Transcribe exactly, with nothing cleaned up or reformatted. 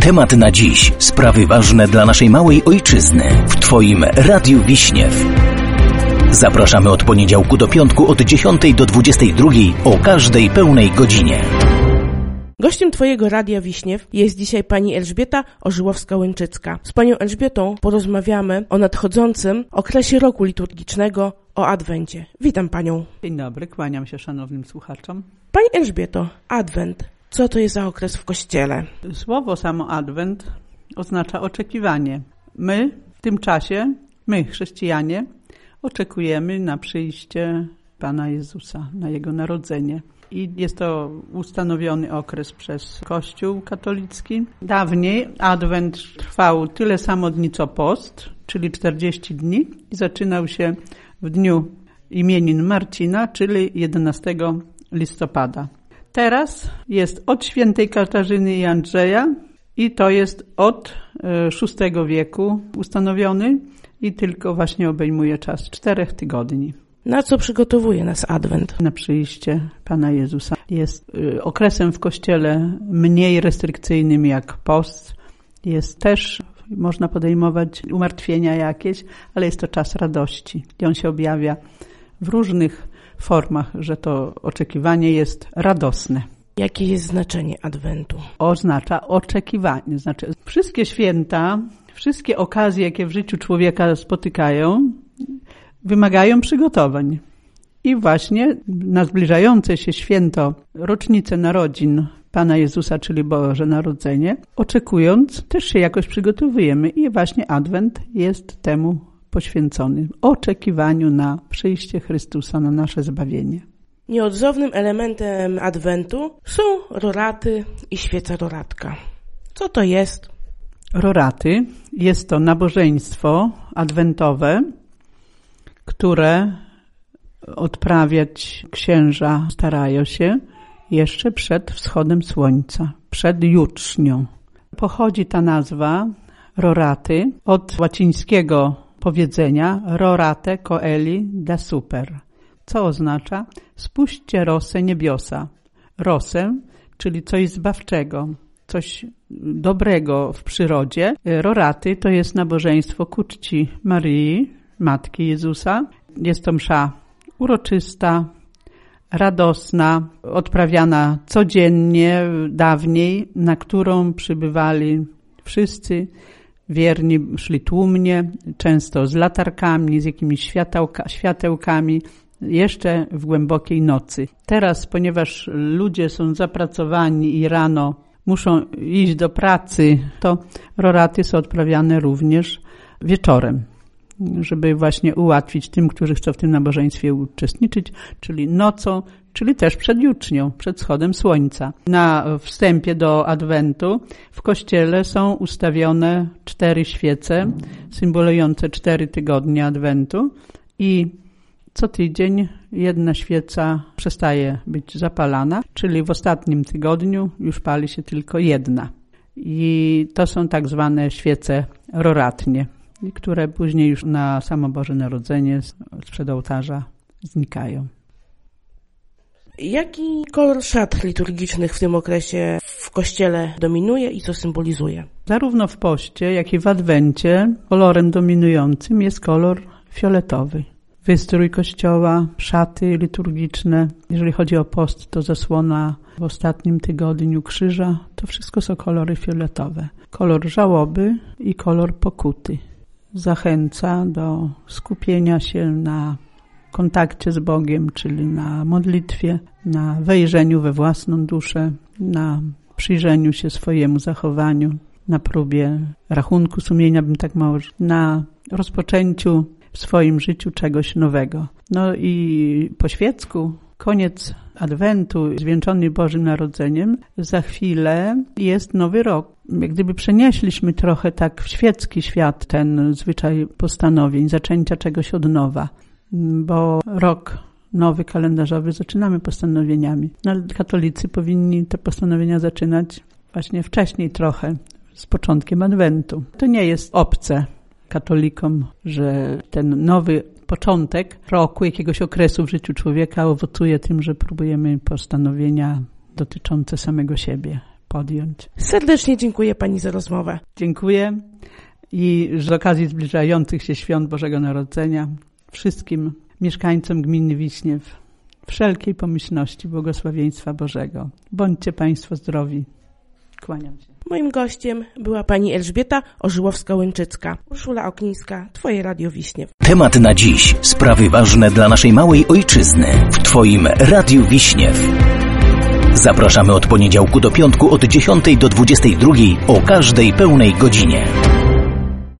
Temat na dziś. Sprawy ważne dla naszej małej ojczyzny. W Twoim Radiu Wiśniew. Zapraszamy od poniedziałku do piątku od dziesiątej do dwudziestej drugiej o każdej pełnej godzinie. Gościem Twojego Radia Wiśniew jest dzisiaj pani Elżbieta Orzyłowska-Łęczycka. Z panią Elżbietą porozmawiamy o nadchodzącym okresie roku liturgicznego, o Adwencie. Witam panią. Dzień dobry, kłaniam się szanownym słuchaczom. Pani Elżbieto, Adwent, co to jest za okres w Kościele? Słowo samo Adwent oznacza oczekiwanie. My w tym czasie, my chrześcijanie, oczekujemy na przyjście Pana Jezusa, na Jego narodzenie. I jest to ustanowiony okres przez Kościół katolicki. Dawniej Adwent trwał tyle samo dni co post, czyli czterdzieści dni i zaczynał się w dniu imienin Marcina, czyli jedenastego listopada. Teraz jest od świętej Katarzyny i Andrzeja i to jest od szóstego wieku ustanowiony i tylko właśnie obejmuje czas czterech tygodni. Na co przygotowuje nas Adwent? Na przyjście Pana Jezusa. Jest okresem w Kościele mniej restrykcyjnym jak post. Jest też, można podejmować umartwienia jakieś, ale jest to czas radości. I on się objawia w różnych formach, że to oczekiwanie jest radosne. Jakie jest znaczenie Adwentu? Oznacza oczekiwanie. Znaczy wszystkie święta, wszystkie okazje, jakie w życiu człowieka spotykają, wymagają przygotowań. I właśnie na zbliżające się święto, rocznicę narodzin Pana Jezusa, czyli Boże Narodzenie, oczekując, też się jakoś przygotowujemy. I właśnie Adwent jest temu poświęcony. Oczekiwaniu na przyjście Chrystusa, na nasze zbawienie. Nieodzownym elementem Adwentu są roraty i świeca roratka. Co to jest? Roraty jest to nabożeństwo adwentowe, które odprawiać księża starają się jeszcze przed wschodem słońca, przed jutrznią. Pochodzi ta nazwa roraty od łacińskiego powiedzenia rorate coeli da super, co oznacza spuśćcie rosę niebiosa. Rosę, czyli coś zbawczego, coś dobrego w przyrodzie. Roraty to jest nabożeństwo ku czci Maryi, Matki Jezusa. Jest to msza uroczysta, radosna, odprawiana codziennie, dawniej, na którą przybywali wszyscy wierni, szli tłumnie, często z latarkami, z jakimiś światełka, światełkami, jeszcze w głębokiej nocy. Teraz, ponieważ ludzie są zapracowani i rano muszą iść do pracy, to roraty są odprawiane również wieczorem, żeby właśnie ułatwić tym, którzy chcą w tym nabożeństwie uczestniczyć, czyli nocą, czyli też przed jutrznią, przed wschodem słońca. Na wstępie do Adwentu w kościele są ustawione cztery świece symbolujące cztery tygodnie Adwentu i co tydzień jedna świeca przestaje być zapalana, czyli w ostatnim tygodniu już pali się tylko jedna. I to są tak zwane świece roratnie, które później już na samo Boże Narodzenie sprzed ołtarza znikają. Jaki kolor szat liturgicznych w tym okresie w Kościele dominuje i co symbolizuje? Zarówno w poście, jak i w Adwencie kolorem dominującym jest kolor fioletowy. Wystrój Kościoła, szaty liturgiczne. Jeżeli chodzi o post, to zasłona w ostatnim tygodniu krzyża. To wszystko są kolory fioletowe. Kolor żałoby i kolor pokuty. Zachęca do skupienia się na kontakcie z Bogiem, czyli na modlitwie, na wejrzeniu we własną duszę, na przyjrzeniu się swojemu zachowaniu, na próbie rachunku sumienia, bym tak mało, na rozpoczęciu w swoim życiu czegoś nowego. No i po świecku koniec Adwentu zwieńczony Bożym Narodzeniem, za chwilę jest Nowy Rok. Jak gdyby przenieśliśmy trochę tak w świecki świat ten zwyczaj postanowień, zaczęcia czegoś od nowa, bo rok nowy kalendarzowy zaczynamy postanowieniami. No, ale katolicy powinni te postanowienia zaczynać właśnie wcześniej trochę, z początkiem Adwentu. To nie jest obce katolikom, że ten nowy początek roku, jakiegoś okresu w życiu człowieka owocuje tym, że próbujemy postanowienia dotyczące samego siebie podjąć. Serdecznie dziękuję pani za rozmowę. Dziękuję i z okazji zbliżających się świąt Bożego Narodzenia wszystkim mieszkańcom gminy Wiśniew wszelkiej pomyślności, błogosławieństwa Bożego. Bądźcie Państwo zdrowi. Kłaniam się. Moim gościem była pani Elżbieta Ożyłowska-Łęczycka. Urszula Oknińska, Twoje Radio Wiśniew. Temat na dziś. Sprawy ważne dla naszej małej ojczyzny. W Twoim Radiu Wiśniew. Zapraszamy od poniedziałku do piątku od dziesiątej do dwudziestej drugiej o każdej pełnej godzinie.